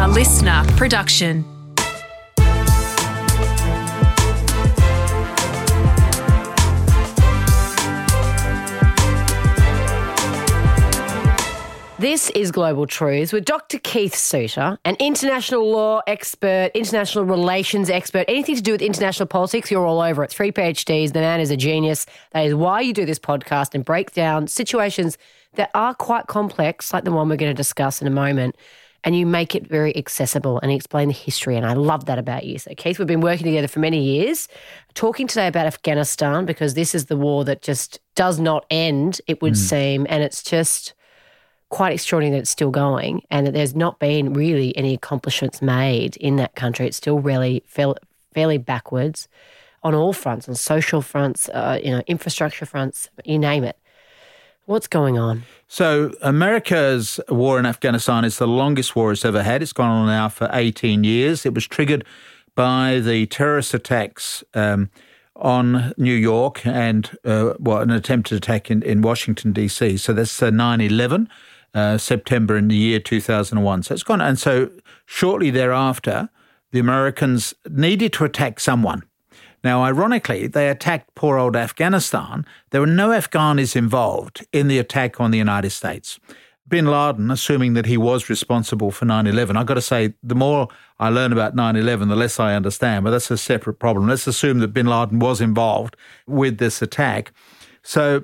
listener production. This is Global Truths with Dr. Keith Suter, an international law expert, international relations expert, anything to do with international politics, you're all over it. 3 PhDs, the man is a genius. That is why you do this podcast and break down situations that are quite complex, like the one we're going to discuss in a moment, and you make it very accessible and explain the history, and I love that about you. So, Keith, we've been working together for many years, talking today about Afghanistan, because this is the war that just does not end, it would seem, and it's just quite extraordinary that it's still going and that there's not been really any accomplishments made in that country. It's still really fairly backwards on all fronts, on social fronts, infrastructure fronts, you name it. What's going on? So America's war in Afghanistan is the longest war it's ever had. It's gone on now for 18 years. It was triggered by the terrorist attacks on New York and an attempted attack in Washington, D.C. So that's 9/11. September in the year 2001. So it's gone. And so shortly thereafter, the Americans needed to attack someone. Now, ironically, they attacked poor old Afghanistan. There were no Afghanis involved in the attack on the United States. Bin Laden, assuming that he was responsible for 9/11, I've got to say, the more I learn about 9/11, the less I understand, but that's a separate problem. Let's assume that Bin Laden was involved with this attack. So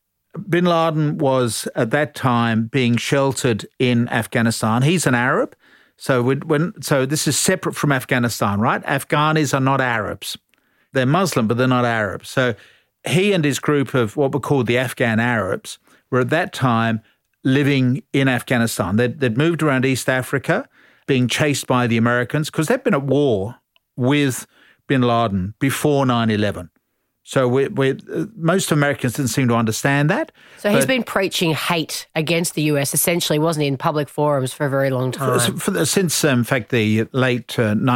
Bin Laden was, at that time, being sheltered in Afghanistan. He's an Arab, so this is separate from Afghanistan, right? Afghanis are not Arabs. They're Muslim, but they're not Arabs. So he and his group of what were called the Afghan Arabs were at that time living in Afghanistan. They'd moved around East Africa, being chased by the Americans, because they'd been at war with Bin Laden before 9/11. So most Americans didn't seem to understand that. So he's been preaching hate against the US, essentially, wasn't he, in public forums for a very long time? Since, in fact, the late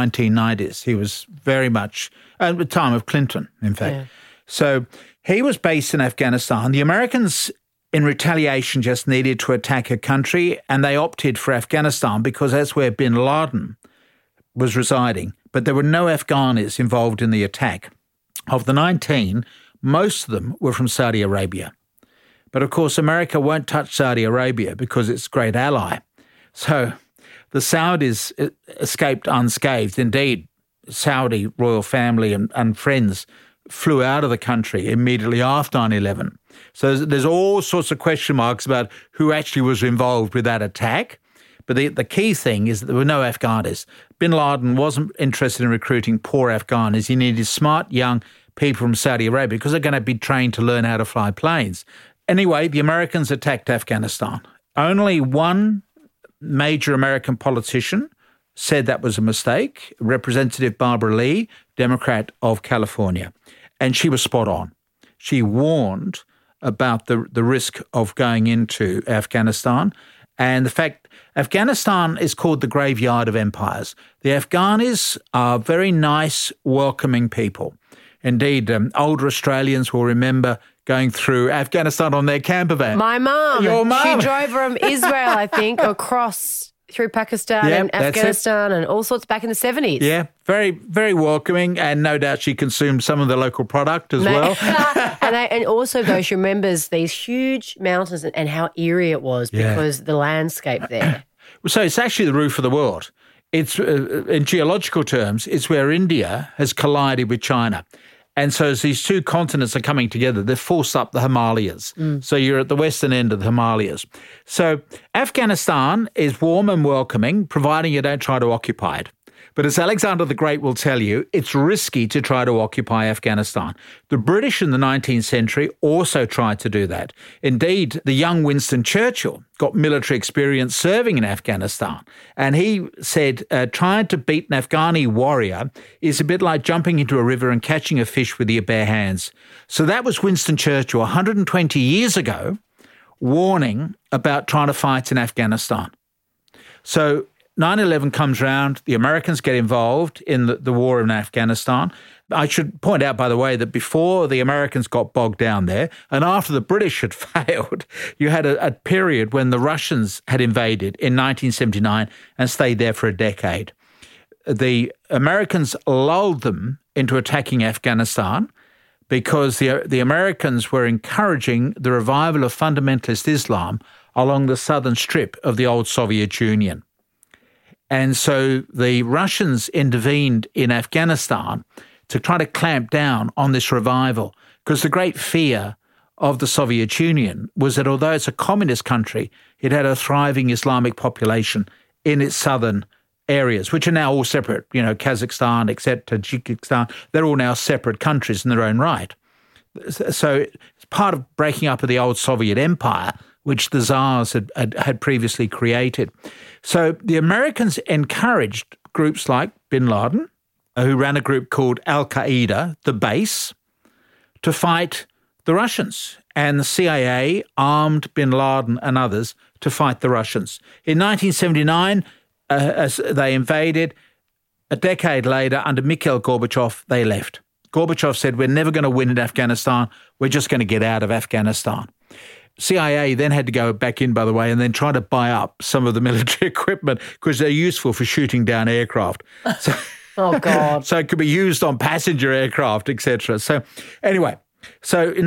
1990s, he was very much, at the time of Clinton, in fact. Yeah. So he was based in Afghanistan. The Americans, in retaliation, just needed to attack a country, and they opted for Afghanistan because that's where Bin Laden was residing. But there were no Afghanis involved in the attack. Of the 19, most of them were from Saudi Arabia. But, of course, America won't touch Saudi Arabia because it's a great ally. So the Saudis escaped unscathed. Indeed, Saudi royal family and friends flew out of the country immediately after 9/11. So there's all sorts of question marks about who actually was involved with that attack. But the key thing is that there were no Afghanis. Bin Laden wasn't interested in recruiting poor Afghanis. He needed smart, young people from Saudi Arabia because they're going to be trained to learn how to fly planes. Anyway, the Americans attacked Afghanistan. Only one major American politician said that was a mistake, Representative Barbara Lee, Democrat of California. And she was spot on. She warned about the risk of going into Afghanistan and the fact Afghanistan is called the graveyard of empires. The Afghanis are very nice, welcoming people. Indeed, older Australians will remember going through Afghanistan on their camper van. My mum. Your mum. She drove from Israel, I think, across through Pakistan and Afghanistan and all sorts back in the 70s. Yeah, very, very welcoming, and no doubt she consumed some of the local product as well. And also, though, she remembers these huge mountains and how eerie it was because the landscape there. So it's actually the roof of the world. It's in geological terms, it's where India has collided with China. And so as these two continents are coming together, they've forced up the Himalayas. So you're at the western end of the Himalayas. So Afghanistan is warm and welcoming, providing you don't try to occupy it. But as Alexander the Great will tell you, it's risky to try to occupy Afghanistan. The British in the 19th century also tried to do that. Indeed, the young Winston Churchill got military experience serving in Afghanistan. And he said, trying to beat an Afghani warrior is a bit like jumping into a river and catching a fish with your bare hands. So that was Winston Churchill 120 years ago, warning about trying to fight in Afghanistan. So 9/11 comes round, the Americans get involved in the war in Afghanistan. I should point out, by the way, that before the Americans got bogged down there and after the British had failed, you had a period when the Russians had invaded in 1979 and stayed there for a decade. The Americans lulled them into attacking Afghanistan because the Americans were encouraging the revival of fundamentalist Islam along the southern strip of the old Soviet Union. And so the Russians intervened in Afghanistan to try to clamp down on this revival, because the great fear of the Soviet Union was that although it's a communist country, it had a thriving Islamic population in its southern areas, which are now all separate, Kazakhstan, except Tajikistan, they're all now separate countries in their own right. So it's part of breaking up of the old Soviet empire, which the Tsars had previously created. So the Americans encouraged groups like bin Laden, who ran a group called Al-Qaeda, the base, to fight the Russians. And the CIA armed bin Laden and others to fight the Russians. In 1979, as they invaded, a decade later, under Mikhail Gorbachev, they left. Gorbachev said, we're never going to win in Afghanistan. We're just going to get out of Afghanistan. CIA then had to go back in, by the way, and then try to buy up some of the military equipment because they're useful for shooting down aircraft. So, oh, God. So it could be used on passenger aircraft, etc. So anyway, so in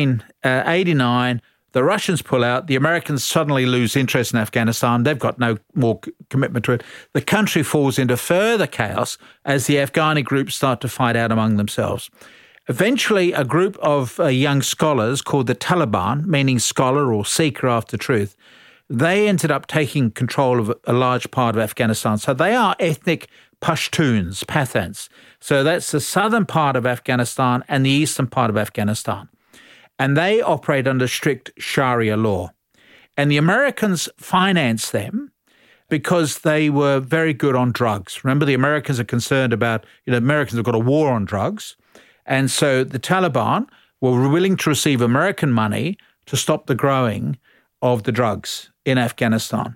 1989, the Russians pull out. The Americans suddenly lose interest in Afghanistan. They've got no more commitment to it. The country falls into further chaos as the Afghani groups start to fight out among themselves. Eventually, a group of young scholars called the Taliban, meaning scholar or seeker after truth, they ended up taking control of a large part of Afghanistan. So they are ethnic Pashtuns, Pathans. So that's the southern part of Afghanistan and the eastern part of Afghanistan. And they operate under strict Sharia law. And the Americans finance them because they were very good on drugs. Remember, the Americans are concerned about, Americans have got a war on drugs. And so the Taliban were willing to receive American money to stop the growing of the drugs in Afghanistan.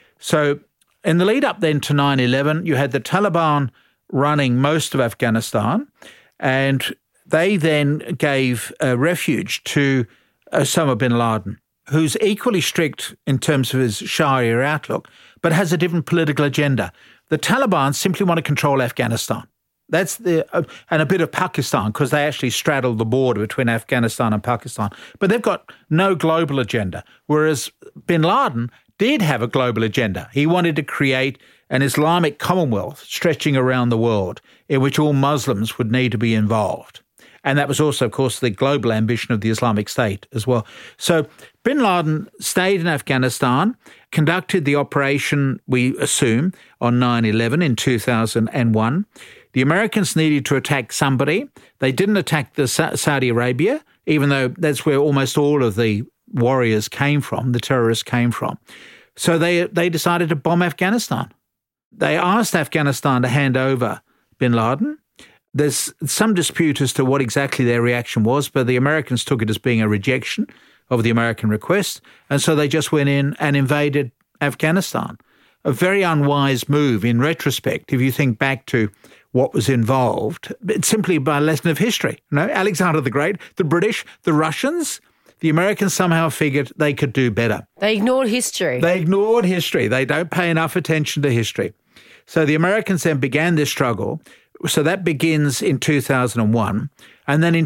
So in the lead up then to 9/11, you had the Taliban running most of Afghanistan, and they then gave refuge to Osama bin Laden, who's equally strict in terms of his Sharia outlook, but has a different political agenda. The Taliban simply want to control Afghanistan. That's and a bit of Pakistan, because they actually straddle the border between Afghanistan and Pakistan. But they've got no global agenda, whereas bin Laden did have a global agenda. He wanted to create an Islamic Commonwealth stretching around the world in which all Muslims would need to be involved. And that was also, of course, the global ambition of the Islamic State as well. So bin Laden stayed in Afghanistan, conducted the operation, we assume, on 9/11 in 2001. The Americans needed to attack somebody. They didn't attack Saudi Arabia, even though that's where almost all of the warriors came from, the terrorists came from. So they decided to bomb Afghanistan. They asked Afghanistan to hand over bin Laden. There's some dispute as to what exactly their reaction was, but the Americans took it as being a rejection of the American request, and so they just went in and invaded Afghanistan. A very unwise move in retrospect, if you think back to what was involved. It's simply by a lesson of history. Alexander the Great, the British, the Russians, the Americans somehow figured they could do better. They ignored history. They don't pay enough attention to history. So the Americans then began this struggle. So that begins in 2001. And then in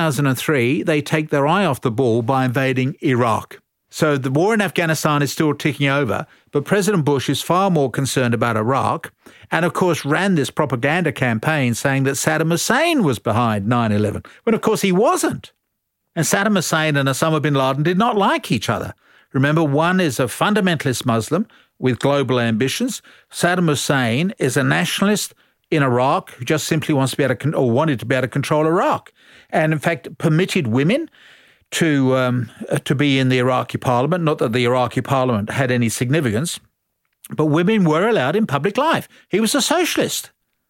2003, they take their eye off the ball by invading Iraq. So the war in Afghanistan is still ticking over, but President Bush is far more concerned about Iraq and, of course, ran this propaganda campaign saying that Saddam Hussein was behind 9/11, when, of course, he wasn't. And Saddam Hussein and Osama bin Laden did not like each other. Remember, one is a fundamentalist Muslim with global ambitions. Saddam Hussein is a nationalist in Iraq who just simply wants to be able to, or wanted to be able to control Iraq, and in fact permitted women to be in the Iraqi parliament. Not that the Iraqi parliament had any significance, but women were allowed in public life. He was a socialist.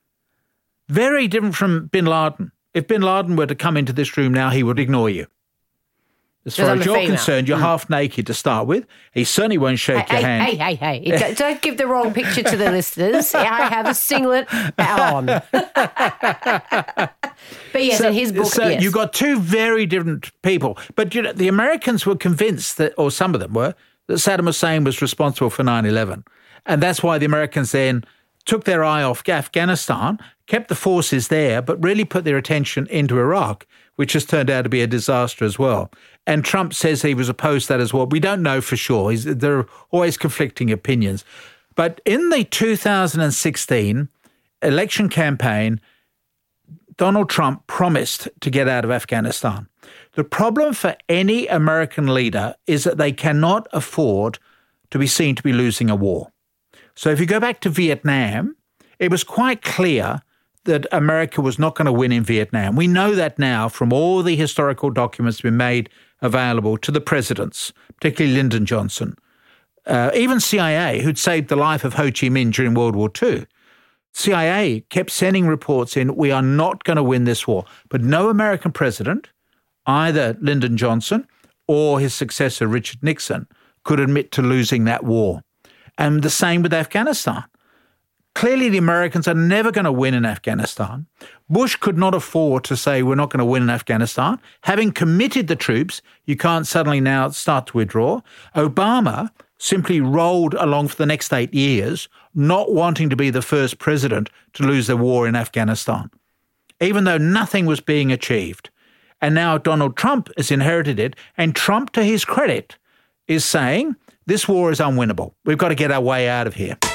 Very different from bin Laden. If bin Laden were to come into this room now, he would ignore you. As far as you're concerned, you're half naked to start with. He certainly won't shake your hand. Hey. Don't give the wrong picture to the listeners. I have a singlet on. But yes, in his book, so yes. you've got two very different people. But the Americans were convinced that, or some of them were, that Saddam Hussein was responsible for 9/11. And that's why the Americans then took their eye off Afghanistan, kept the forces there, but really put their attention into Iraq, which has turned out to be a disaster as well. And Trump says he was opposed to that as well. We don't know for sure. There are always conflicting opinions. But in the 2016 election campaign, Donald Trump promised to get out of Afghanistan. The problem for any American leader is that they cannot afford to be seen to be losing a war. So if you go back to Vietnam, it was quite clear that America was not going to win in Vietnam. We know that now from all the historical documents being made available to the presidents, particularly Lyndon Johnson, even CIA, who'd saved the life of Ho Chi Minh during World War II. CIA kept sending reports in, we are not going to win this war. But no American president, either Lyndon Johnson or his successor Richard Nixon, could admit to losing that war. And the same with Afghanistan. Clearly, the Americans are never going to win in Afghanistan. Bush could not afford to say we're not going to win in Afghanistan. Having committed the troops, you can't suddenly now start to withdraw. Obama simply rolled along for the next 8 years, not wanting to be the first president to lose the war in Afghanistan, even though nothing was being achieved. And now Donald Trump has inherited it, and Trump, to his credit, is saying this war is unwinnable. We've got to get our way out of here.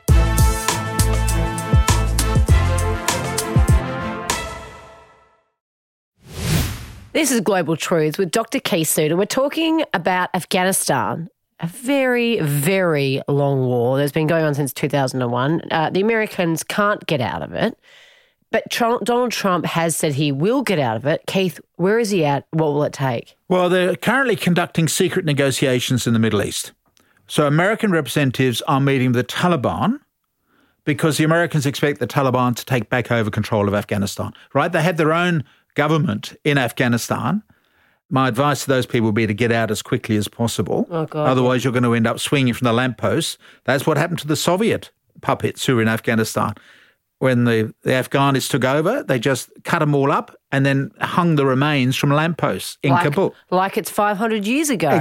This is Global Truths with Dr. Keith Suter. We're talking about Afghanistan, a very, very long war that's been going on since 2001. The Americans can't get out of it, but Donald Trump has said he will get out of it. Keith, where is he at? What will it take? Well, they're currently conducting secret negotiations in the Middle East. So American representatives are meeting with the Taliban because the Americans expect the Taliban to take back over control of Afghanistan, right? They have their own government in Afghanistan. My advice to those people would be to get out as quickly as possible. Oh, God. Otherwise, you're going to end up swinging from the lampposts. That's what happened to the Soviet puppets who were in Afghanistan. When the Afghans took over, they just cut them all up and then hung the remains from lampposts in Kabul. Like it's 500 years ago.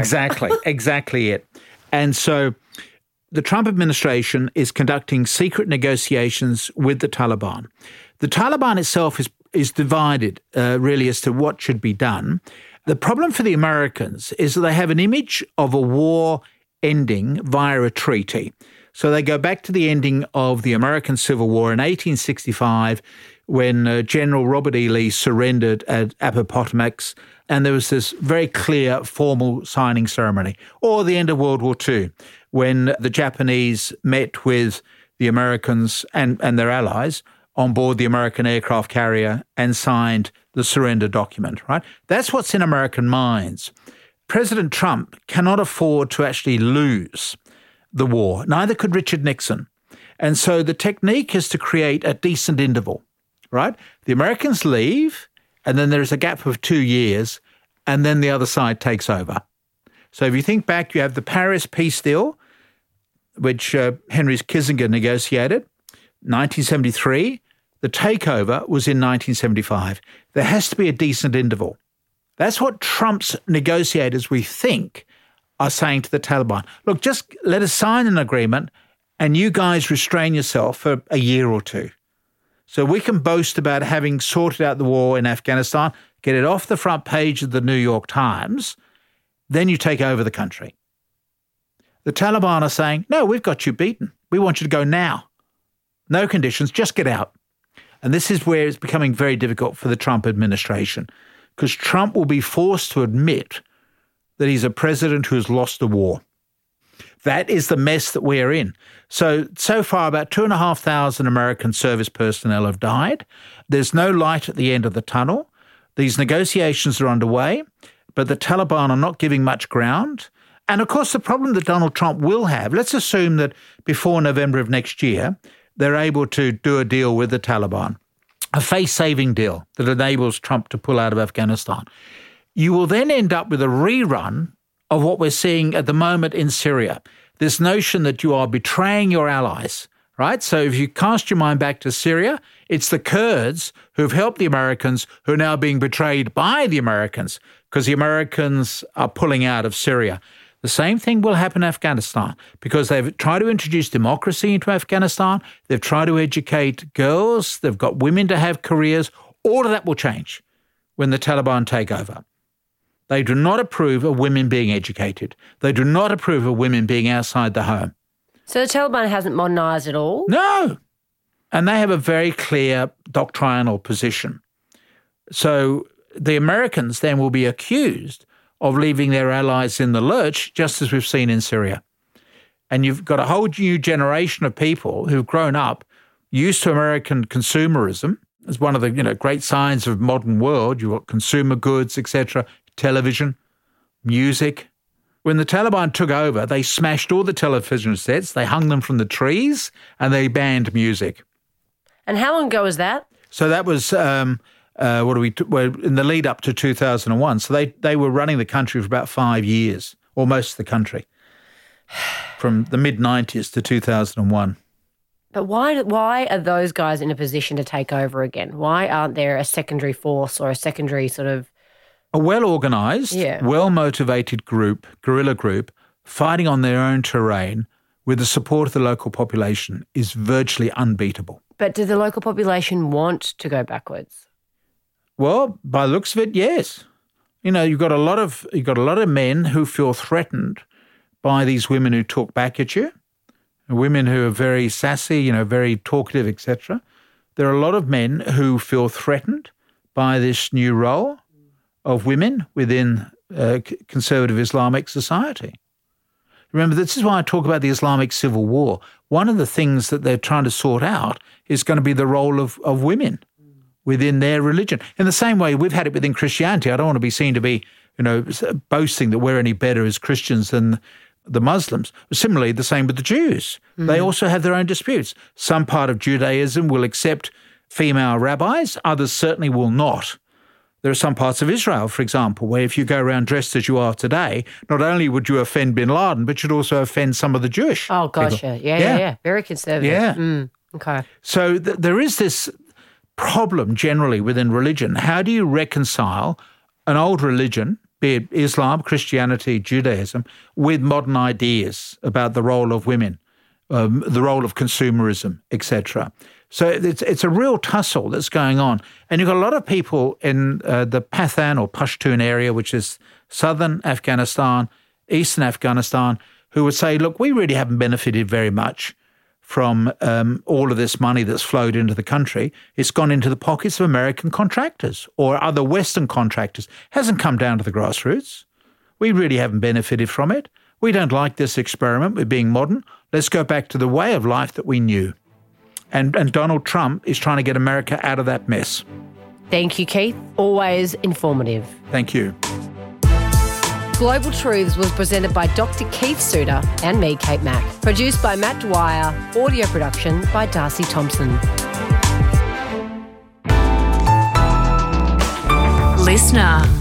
Exactly it. And so the Trump administration is conducting secret negotiations with the Taliban. The Taliban itself is divided really as to what should be done. The problem for the Americans is that they have an image of a war ending via a treaty. So they go back to the ending of the American Civil War in 1865 when General Robert E. Lee surrendered at Appomattox, and there was this very clear formal signing ceremony. Or the end of World War II when the Japanese met with the Americans and their allies on board the American aircraft carrier and signed the surrender document, right? That's what's in American minds. President Trump cannot afford to actually lose the war. Neither could Richard Nixon. And so the technique is to create a decent interval, right? The Americans leave, and then there's a gap of 2 years, and then the other side takes over. So if you think back, you have the Paris peace deal, which Henry Kissinger negotiated, 1973. The takeover was in 1975. There has to be a decent interval. That's what Trump's negotiators, we think, are saying to the Taliban. Look, just let us sign an agreement and you guys restrain yourself for a year or two. So we can boast about having sorted out the war in Afghanistan, get it off the front page of the New York Times, then you take over the country. The Taliban are saying, no, we've got you beaten. We want you to go now. No conditions, just get out. And this is where it's becoming very difficult for the Trump administration, because Trump will be forced to admit that he's a president who has lost the war. That is the mess that we are in. So far, about 2,500 American service personnel have died. There's no light at the end of the tunnel. These negotiations are underway, but the Taliban are not giving much ground. And of course, the problem that Donald Trump will have, let's assume that before November of next year, they're able to do a deal with the Taliban, a face-saving deal that enables Trump to pull out of Afghanistan. You will then end up with a rerun of what we're seeing at the moment in Syria, this notion that you are betraying your allies, right? So if you cast your mind back to Syria, it's the Kurds who've helped the Americans who are now being betrayed by the Americans because the Americans are pulling out of Syria. The same thing will happen in Afghanistan because they've tried to introduce democracy into Afghanistan. They've tried to educate girls. They've got women to have careers. All of that will change when the Taliban take over. They do not approve of women being educated. They do not approve of women being outside the home. So the Taliban hasn't modernised at all? No. And they have a very clear doctrinal position. So the Americans then will be accused of leaving their allies in the lurch, just as we've seen in Syria. And you've got a whole new generation of people who've grown up used to American consumerism as one of the great signs of modern world. You've got consumer goods, etc., television, music. When the Taliban took over, they smashed all the television sets, they hung them from the trees, and they banned music. And how long ago was that? So that was in the lead up to 2001. So they were running the country for about 5 years, or most of the country, from the mid-90s to 2001. But why are those guys in a position to take over again? Why aren't there a secondary force or a secondary sort of... A well-organised, well-motivated group, guerrilla group, fighting on their own terrain with the support of the local population is virtually unbeatable. But do the local population want to go backwards? Well, by the looks of it, yes. You've got a lot of men who feel threatened by these women who talk back at you, women who are very sassy, very talkative, etc. There are a lot of men who feel threatened by this new role of women within conservative Islamic society. Remember, this is why I talk about the Islamic civil war. One of the things that they're trying to sort out is going to be the role of women within their religion. In the same way we've had it within Christianity. I don't want to be seen to be, boasting that we're any better as Christians than the Muslims. Similarly, the same with the Jews. They also have their own disputes. Some part of Judaism will accept female rabbis, others certainly will not. There are some parts of Israel, for example, where if you go around dressed as you are today, not only would you offend bin Laden, but you'd also offend some of the Jewish people. Yeah. Very conservative. Yeah. Okay. So there is this problem generally within religion. How do you reconcile an old religion, be it Islam, Christianity, Judaism, with modern ideas about the role of women, the role of consumerism, etc.? So it's a real tussle that's going on. And you've got a lot of people in the Pathan or Pashtun area, which is southern Afghanistan, eastern Afghanistan, who would say, look, we really haven't benefited very much from all of this money that's flowed into the country. It's gone into the pockets of American contractors or other Western contractors. It hasn't come down to the grassroots. We really haven't benefited from it. We don't like this experiment with being modern. Let's go back to the way of life that we knew. And Donald Trump is trying to get America out of that mess. Thank you, Keith. Always informative. Thank you. Global Truths was presented by Dr. Keith Suter and me, Kate Mack. Produced by Matt Dwyer. Audio production by Darcy Thompson. Listener.